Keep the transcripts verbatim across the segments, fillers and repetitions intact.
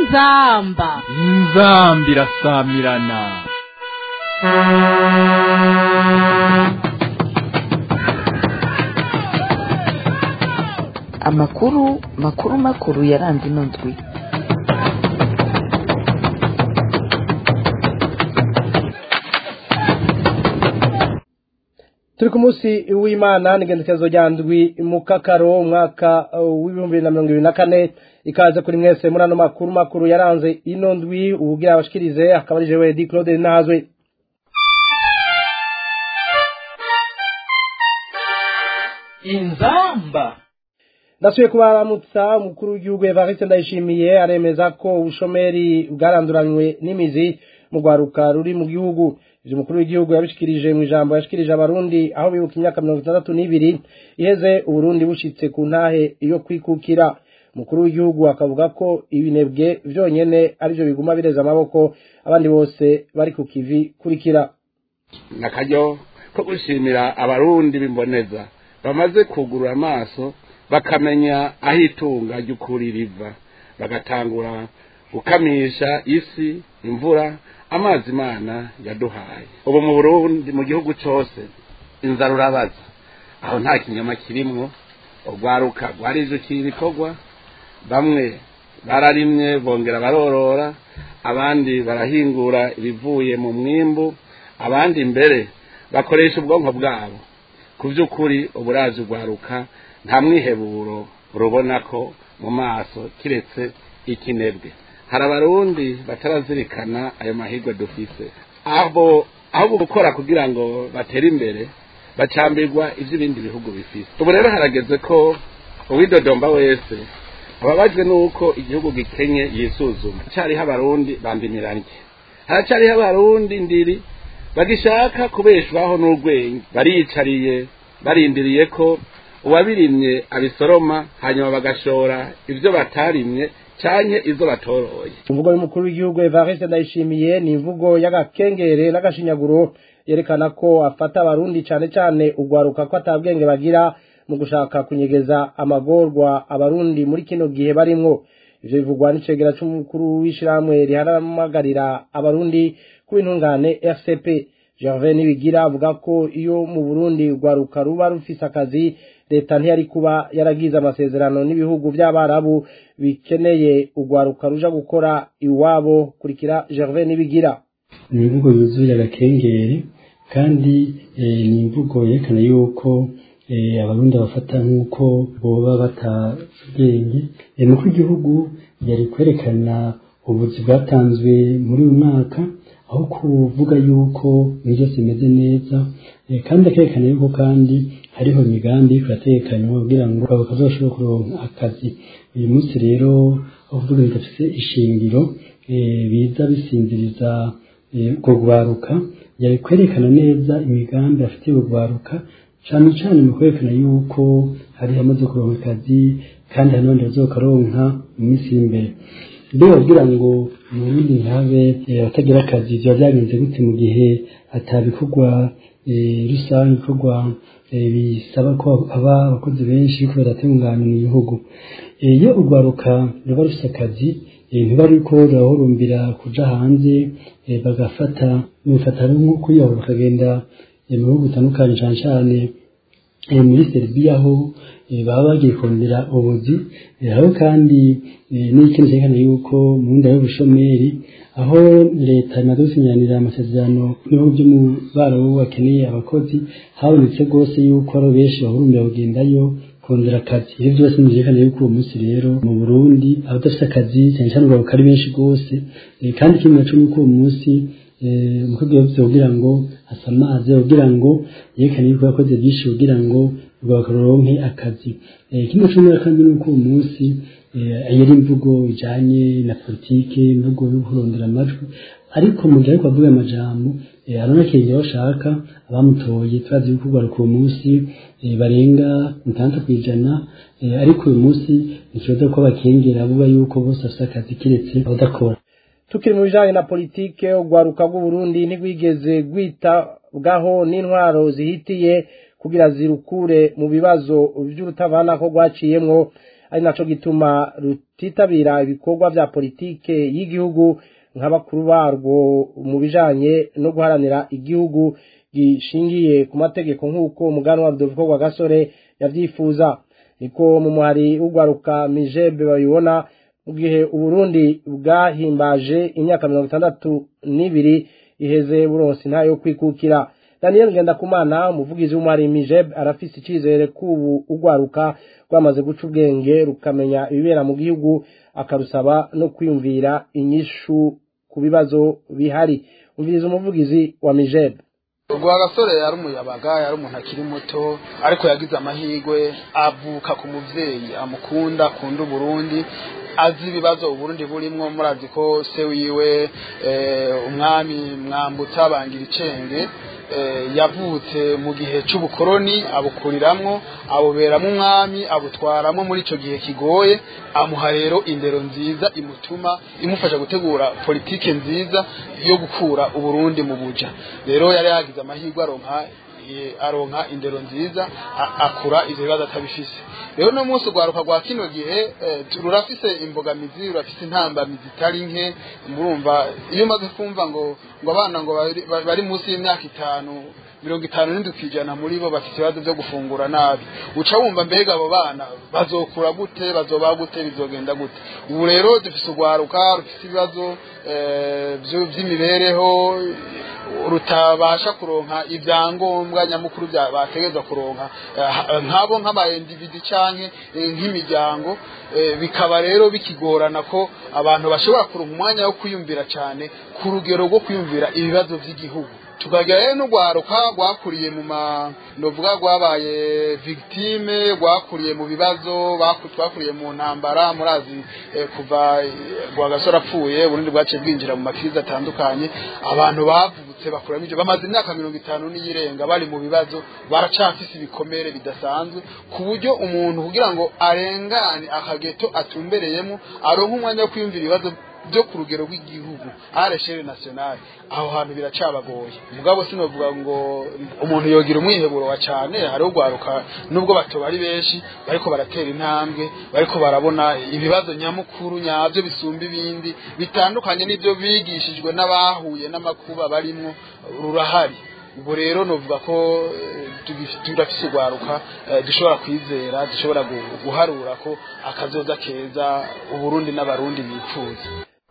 inzamba inzamba irasamirana. amakuru makuru makuru yaranze ino ndwi. turi ku munsi w'Imana n'igendekezo rya ndwi mu kakaro umwaka w'ibihumbi na mirongo ibiri na kane ikaze kuri mwese muri ano makuru makuru yaranze ino ndwi ubugira abashikirize akaba ari jewe Di Claude Nahazwe. inzamba Ndasuye kubaramutsa umukuru w'igihugu Evariste Ndayishimiye aremeza ko ubushomeri bwaranduranywe n'imizi mu rwaruka ruri mu gihugu. Ivyo umukuru w'igihugu yabishikirije mu ijambo yashikirije abarundi aho bibuka imyaka mirongo itandatu n'ibiri iheze Uburundi bushitse ku ntahe iyo kwikukira. Umukuru w'igihugu akavuga ko ibinebwe vyonyene arivyo biguma bireza amaboko abandi bose bari ku kivi kurikira. Nakaryo ko gushimira abarundi bimboneza bamaze kugurura amaso bakamenya aho itunga ry'ukuri riva, bagatangura gukamisha isi imvura amazi Imana yaduhaye. Ubu mu Burundi mu gihugu cyose inzara urabaza, aho nta kinyama kirimwo, urwaruka rwarijukira ibikorwa, bamwe bararimye bongera barorora, abandi barahingura ibivuye mu mwimbu, abandi mbere bakoresha ubwonko bwabo. Ku by'ukuri uburazi rwaruka nta mwiheburo urubona ko mu maso kiretse ikinebwe. Hari abarundi batarazirikana ayo mahirwe dufise, abo aho gukora kugira ngo batere imbere bacambirwa ivy'ibindi bihugu bifise. Ubu rero harageze ko uwidodomba wese ababajwe nuko igihugu gikenye yisuzuma. Cyariho abarundi bambimiranye, haracyariho abarundi ndiri bagishaka kubeshwaho n'urwenya, bariyicariye barindiriye ko uwabirimye abisoroma hanyuma bagashora ivyo batarimye canke izo batoroye. Imvugo y'umukuru w'igihugu Evariste Ndayishimiye ni imvugo y'agakengere n'agashinyaguro yerekana ko afata abarundi cane cane ugwaruka ko atabwenge bagira mu gushaka kunyegeza amagorwa abarundi muri kino gihe barimwo. Ivyo bivugwa n'icegera c'umukuru w'ishiramwe riharamagarira abarundi ku intungane R C P. Gervais Nibigira avuga ko iyo mu Burundi ugwaruka ruba rufise akazi leta ntiyari kuba yaragize amasezerano n'ibihugu by'abarabu bikeneye ugwaruka ruja gukora iwabo. Kurikira Gervais Nibigira. Ni imvugo yuzuye agakengere kandi ni imvugo yerekana yuko abarundi bafata nk'uko boba batabwenge. Nuko igihugu yari kwerekana ubuzi bwatanzwe muri uyu mwaka aho kuvuga yuko nivyo simeze neza, kandi akerekana yuko kandi hariho imigambi iratekanywa kugira ngo bazoshobore kuronka akazi. Uyu munsi rero avuga bidafise ishingiro biza bisinziriza ubwo rwaruka, yari kwerekana neza imigambi afite urwaruka cyane cyane mu kwerekana yuko hari hamaze kuronka akazi kandi hari n'abandi bazokaronka mu minsi imbere. Mbere kugira ngo mu Burundi ntabe atagira akazi bya byagenze gute mu gihe atabikorwa rusange bikorwa bisaba ko aba abakozi benshi ko baratunganya mu gihugu. Iyo urwaruka ruba rufite akazi ntibari ko rahurumbira kuja hanze bagafata imifatano nk'uko iyo bakagenda mu bihugu bitandukanye cyane cyane muri Serbia aho baba bagiye kongera ubuzi. Aho kandi n'ikindi cyerekana yuko mu nda y'ubushomeri aho leta imaze gusinyanira amasezerano n'ibihugu byo mu barabu bakeneye abakozi habonetse rwose yuko ari benshi bahurumbira kugendayo kongera akazi. Ibyo byose byerekana yuko uwo munsi rero mu Burundi abadafite akazi cyane cyane urwaruka ari benshi rwose, kandi kimwe cyo nuko uwo munsi mukubwiye byo kugira ngo asamaze kugira ngo yerekane yuko yakoze byinshi kugira ngo rwakaronke akazi. Kimwe cyo kandi nuko uwo munsi yari imvugo ijanye na politike, imvugo yo kurondera amajwi, ariko mu gihe ariko avuga amajambo aronekeye bashaka abamutoye. Turazi yuko rwaruka uwo munsi barenga itandatu kwijana, ariko uyu munsi ikibazo ko bakengera avuga yuko bose bafite akazi kiretse abadakora. Tukiri mu bijanye na politike ugwaruka bw'u Burundi ntigwigeze gwita bwaho n'intwaro zihitiye kugira zirukure mu bibazo by'urutavana ko gwaciyemwo ari naco gituma rutitabira ibikorwa vya politike y'igihugu nk'abakuru barwo mu bijanye no guharanira igihugu gishingiye ku mategeko nk'uko umuganwa Rudoviko Rwagasore yavyifuza. Niko mu muhari ugwaruka Mijebe babibona mu gihe Uburundi bwahimbaje imyaka mirongo itandatu n'ibiri iheze buronsi ntayo kwikukira. Daniel Ngendakumana umuvugizi w'umuhari Mijebe arafise icizere kubu ugwaruka rwamaze guca ubwenge rukamenya ibibera mu gihugu akarusaba no kwiyumvira inyishu ku bibazo bihari. Umviriza umuvugizi wa Mijebe. Rwagasore yari umuyabaga, yari umuntu akiri muto ariko yagize amahirwe avuka ku muvyeyi amukunda akunda Burundi, azi ibibazo Uburundi burimwo. Murazi ko se wiwe eh, umwami Mwambutsa Bangira Icenge eh, yavutse mu gihe c'ubukoroni abukuriramwo aboberamwo umwami abutwaramwo muri ico gihe kigoye, amuha rero indero nziza imutuma imufasha gutegura politike nziza yo gukura Uburundi mu buja. Rero yari yagize amahirwe aronka aronka indero nziza akura ivyo bibazo atabifise. Rero no munsi ugwaruka gwa kino gihe rurafise imbogamizi, rurafise intambamizi itari nke. Murumva iyo umaze kumva ngo ngo abana ngo bari munsi y'imyaka itanu mirongo itanu n'indwi kwijana muri bo bafite ibibazo byo gufungura nabi, uca wumva mbega abo bana bazokura gute, bazoba gute, bizogenda gute? Ubu rero dufise ugwaruka rufise ibibazo vy'imibereho rutabasha kuronka ivyangombwa nyamukuru bya bategezwa kuronka nkabo nk'aba individu canke nk'imiryango, bikaba rero bikigorana ko abantu bashobora kuronka umwanya wo kwiyumvira cane ku rugero rwo kwiyumvira ibibazo vy'igihugu. Tukagera n'ugwaruka gwakuriye mu ma novuga gwabaye victime, gwakuriye mu bibazo bakutwakuriye mu ntambara. Murazi eh, kuva Rwagasore apfuye Burundi bwace bwinjira mu makiriza atandukanye, abantu bavutse bakura n'ibyo bamaze imyaka mirongo itanu n'iyirenga bari mu bibazo, baracafise ibikomere bidasanzwe ku buryo umuntu kugira ngo arengane akageto atumbereyemo aronka umwanya wo kwiyumvira ibibazo byo ku rugero rw'igihugu à l'échelle nationale. Aho hantu biracabagoye. Mugabo sinovuga ngo umuntu yogira umwiheburo wa cyane, hari ugwaruka nubwo bato bari benshi bariko baratera intambwe, bariko barabona ibibazo nyamukuru nyavyo bisumba ibindi bitandukanye n'ibyo bigishijwe n'abahuye n'amakuba barimwo rurahari. Ubwo rero novuga ko turafise ugwaruka dushobora kwizera, dushobora guharura ko akazoza keza Uburundi n'abarundi bifuza.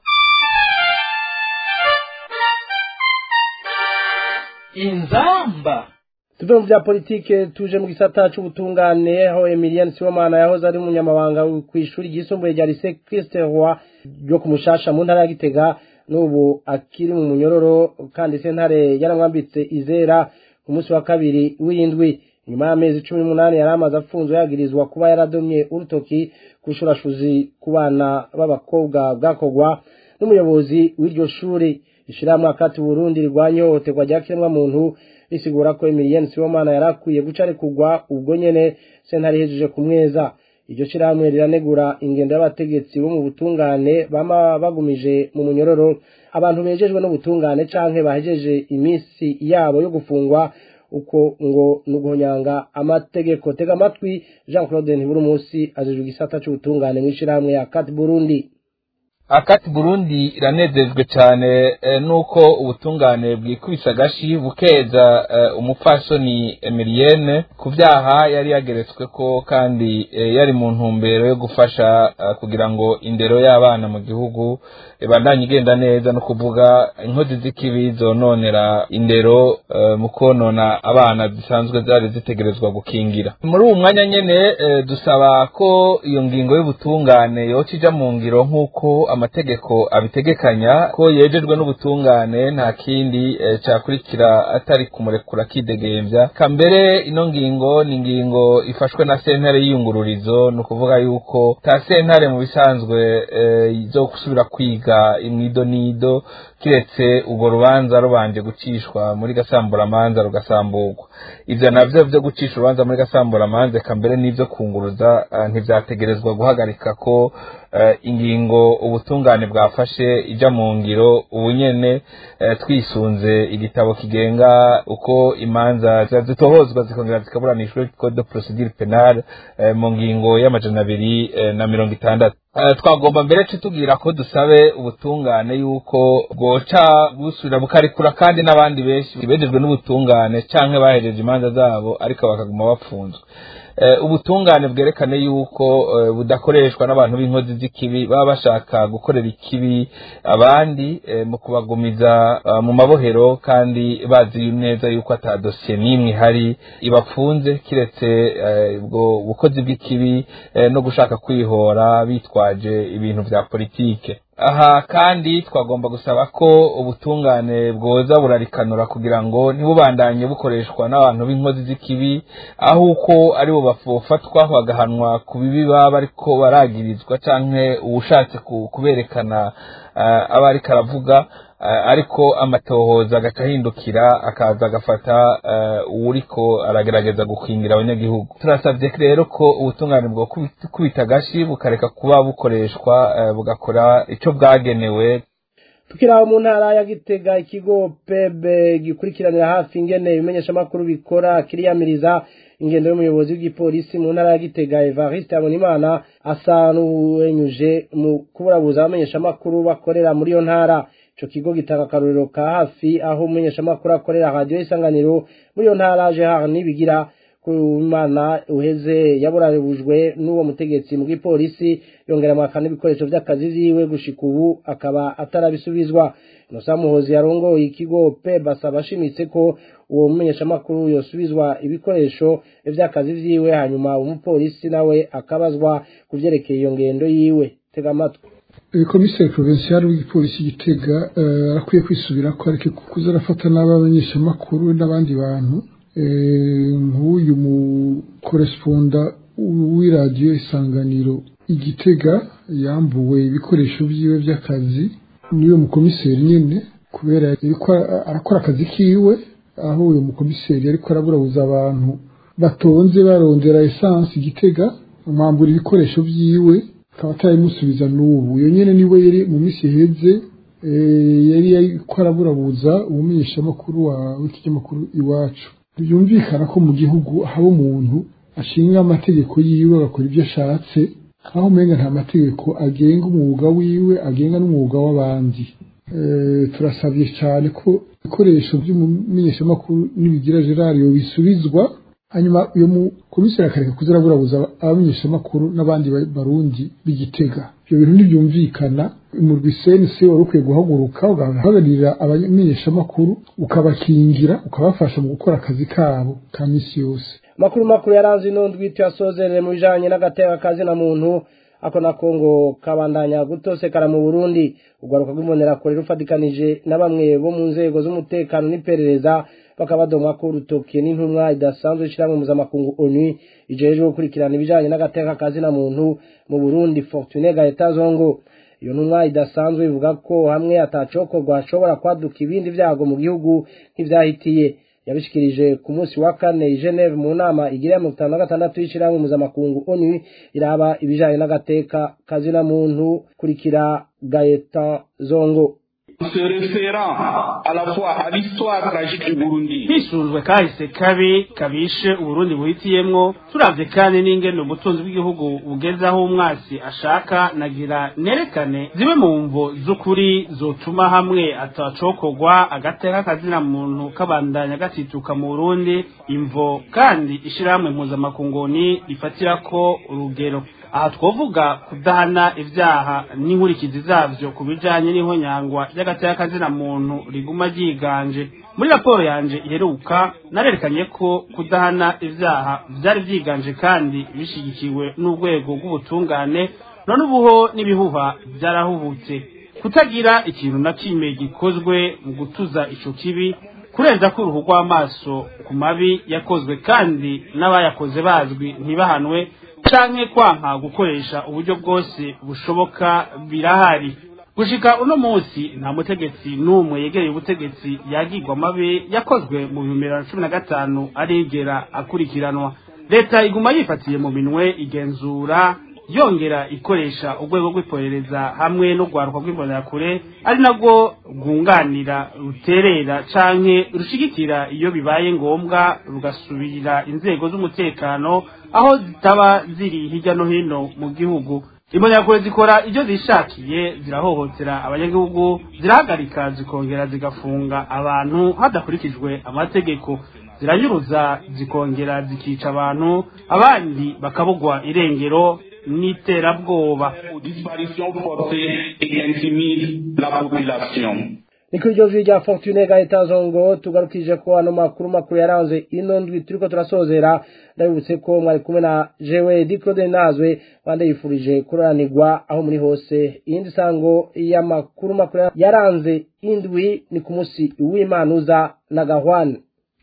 Inzamba tuve mu vya politike tuje mu gisata c'ubutungane aho Emilienne Sibomana yahoze ari umunyamabanga kw'ishuri ryisumbuye rya Lycée Christ Roi ryo kumushasha mu ntara ya Gitega n'ubu akiri mu munyororo, kandi sentare yaramwambitse izera ku munsi wa kabiri w'indwi. Nyuma y'amezi cumi n'umunani yari amaze afunzwe yagirizwa kuba yaradomye urutoki kushurashuzi ku bana b'abakobwa bwakogwa n'umuyobozi w'iryo shuri. Ishirahamwe Akati Burundi rirwanya ihohoterwa rya kiremwamuntu risigura ko Emilienne Sibomana yarakwiye guca arekurwa ubwo nyene sentare ihejeje kumweza. Iryo shirahamwe riranegura ingendo y'abategetsi bo mu butungane bama bagumije mu munyororo abantu bejejwe no butungane canke bahejeje imisi yabo yo gufungwa uko ngo nuguhonyanga amategeko. Tega amatwi Jean Claude Ntiburumusi ajejwe igisata c'ubutungane mu ishirahamwe ya Akati Burundi. Akati Burundi iranezejwe cyane e, nuko ubutungane bwikubisa gashi bukeza e, umupfasoni Emilienne ku byaha yari yageretswe ko kandi e, yari mu ntumbero yo gufasha e, kugira ngo indero y'abana mu gihugu ibandanye igenda neza, no kuvuga inkozi z'ikibi zononera indero e, mu konona abana zisanzwe zari zitegerezwa gukingira. Muri uwo mwanya nyene e, dusaba ko iyo ngingo y'ubutungane yocija mu ngiro nk'uko amategeko abitegekanya, ko yejejwe n'ubutungane nta kindi e, cyakurikira atari kumurekura kidegembya. Kambere ino ngingo ni ngingo ifashwe na sentare y'iyungururizo, no kuvuga yuko ta sentare mu bisanzwe e, zo kusubira kwiga imwido nido kiretse ugo rubanza rubanje gucishwa muri gasambura manza rugasamburwa. Ivyo navyo byo gucisha urubanza muri gasambura manza kambere n'ivyo kunguruza uh, ntivyategerezwa guhagarika ko ingingo ubutungane bwafashe ija mu ngiro ubunyene twisunze igitabo kigenga uko imanza zitohozwa zikongera zikaburanishwa code de procedure penale mu ngingo y'amajana abiri na mirongo itandatu. Twagomba mbere tutubwira ko dusabe ubutungane yuko bwoca busubira bukarikura kandi n'abandi benshi bejejwe n'ubutungane canke bahejeje imanza zabo ariko bakaguma bapfunzwe. Ubutungane bwerekane yuko budakoreshwa n'abantu b'inkozi z'ikibi baba bashaka gukorera ikibi abandi mu kubagumiza mu mabohero kandi bazi neza yuko ata dosiye n'imwe ihari ibapfunze kiretse ubwo bukozi bw'ikibi no gushaka kwihora bitwaje ibintu vya politike. Aha kandi twagomba gusaba ko ubutungane bwoza burarikanura kugira ngo ntibubandanye bukoreshwa n'abantu b'inkozi z'ikibi aho uko ari bo bafatwa bagahanwa ku bibi baba ariko baragirizwa canke ubushatse kuberekana abari karavuga ariko amatohoza agahindukira akaza agafata uwuriko aragerageza gukingira abanyagihugu. Turasabye rero ko ubutungane bwo kubita gashi bukareka kuba bukoreshwa bugakora ico bwagenewe. Tukiraho mu ntara ya Gitega ikigo P B gikurikiranira hafi ingene ibimenyesha makuru bikora kiriyamiriza ingendo y'umuyobozi w'igipolisi mu ntara ya Gitega Evariste Abonimana asa n'uwenyuje mu kuburabuza abamenyesha makuru bakorera muri yo ntara. Ico kigo gitanga akarorero ka hafi aho umumenyesha makuru akorera radio Isanganiro muri yo ntara Gerard Nibigira ku Imana uheze yaburaribujwe n'uwo mutegetsi mu gipolisi yongera amakana ibikoresho by'akazi ziwe gushika ubu akaba atarabisubizwa. Inosa Muhozi yarongoye ikigo P B asaba ashimitse ko uwo mumenyesha makuru yosubizwa ibikoresho by'akazi vyiwe hanyuma umupolisi nawe akabazwa kuvyerekeye iyo ngendo yiwe. Tega amatwi. Komiseri provincial w'igipolisi Gitega arakwiye kwisubira ko ariko kuza arafata n'abamenyesha makuru n'abandi bantu nk'uyu mu correspondant w'iradio Isanganiro Igitega yambuwe ibikoresho vyiwe by'akazi niyo mu komiseri nyene kubera ariko arakora akazi kiwe aho uyu mu komiseri ariko araburabuza abantu batonze barondera essence Igitega umwambura ibikoresho vyiwe akaba ataramusubiza n'ubu. Iyo nyene niwe yari mu misi heze yari yariko araburabuza umumenyesha makuru wa w'ikinyamakuru Iwacu. Byumvikana ko mu gihugu haba umuntu ashinga amategeko yiwe agakora ibyo ashatse aho umenga nta mategeko agenga umwuga wiwe agenga n'umwuga w'abandi. Turasabye cyane ko ibikoresho by'umumenyesha makuru nibigira Gerard yo bisubizwa hanyuma uyo mu komiseri akareka kuzaraburabuza abamenyesha makuru n'abandi barundi b'Igitega. Ibyo bintu ntibyumvikana. Umurwi C N C wari ukwiye guhaguruka ugahagararira abamenyesha makuru ukabakingira ukabafasha mu gukora akazi kabo ka misi yose. Makuru makuru yaranze inondwi tuyasozerere mu bijanye n'agateka kazi na muntu ako na Kongo kabandanya gutosekara mu Burundi. Ugaruka rw'imbonera kure rufadikanije na bamwe bo mu nzego z'umutekano n'iperereza bakabadomwa ko urutoke n'intumwa idasanzwe ishiramwe mpuzamakungu ONU ijejwe gukurikirana ibijanye n'agateka kazi na muntu mu Burundi Fortune Gaeta Zongo. Iyo ntumwa idasanzwe ivuga ko hamwe atacokorwa ashobora kwaduka ibindi vyago mu gihugu nk'ivyahitiye. Yabishikirije ku munsi wa kane i Geneve mu nama igira mu mirongo gatandatu y'ishiramwe mpuzamakungu ONU iraba ibijanye n'agateka kazi na muntu kurikira Gaeta Zongo. Se référant à la fois à l'histoire tragique du Burundi. Hisuzwe kahise kabi kabishe Uburundi buhitiyemwo turavye kandi n'ingene ubutunzi bw'igihugu bugezaho umwasi ashaka nagira nerekane zibe mu mvo z'ukuri zotuma hamwe atacokorwa agateka kazina muntu kabandanya gatituka mu Burundi imvo kandi ishiramwe mpuzamakungoni rifatira ko urugero. Aha twovuga kudahana ivyaha n'inkurikizi zavyo kubijanye n'ihonyangwa y'agateka kazina muntu riguma ryiganje. Muri raporo yanje iheruka narerekanye ko kudahana ivyaha vyari vyiganje kandi bishigikiwe n'urwego rw'ubutungane none ubuho n'ibihuha byarahubutse. Kutagira ikintu na kimwe gikozwe mu gutuza ico kibi kurenza ko uruhu rw'amaso ku mabi yakozwe kandi n'abayakoze bazwi ntibahanwe canke kwanka gukoresha uburyo bwose bushoboka birahari. Gushika uno munsi nta mutegetsi n'umwe yegereye ubutegetsi yagirwa amabi yakozwe mu bihumbi bibiri na cumi na gatanu arigera akurikiranwa. Leta iguma yifatiye mu minwe igenzura yongera ikoresha urwego rw'iperereza hamwe no gwaruka rw'imbonerakure ari nabwo rwunganira ruterera canke rushigikira iyo bibaye ngombwa rugasubira inzego z'umutekano aho zitaba ziri hirya no hino mu gihugu. Imbonerakure zikora ibyo zishakiye, zirahohotera abanyagihugu, zirahagarika zikongera zigafunga abantu hadakurikijwe amategeko, ziranyuruza zikongera zikica abantu, abandi bakabugwa irengero n'iterabwoba. Disparition forcée et intimide la population. Niko iryo jwi rya Fortune Gahetanzongo tugarukije ko ano makuru makuru yaranze ino ndwi turiko turasozera. Ndabibutse ko mwari kumwe na jewe Dicode Nazwe bande yifurije kuranirwa aho muri hose. Iyindi sango ya makuru makuru yaranze indwi ni ku munsi w'Imana uza na Gahwane.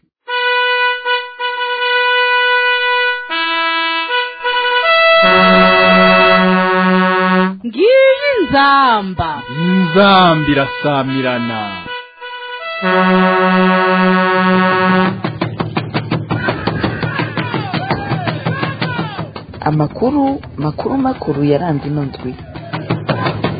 Ngiyi nzamba nzamba irasamirana amakuru makuru makuru yaranze ino ndwi.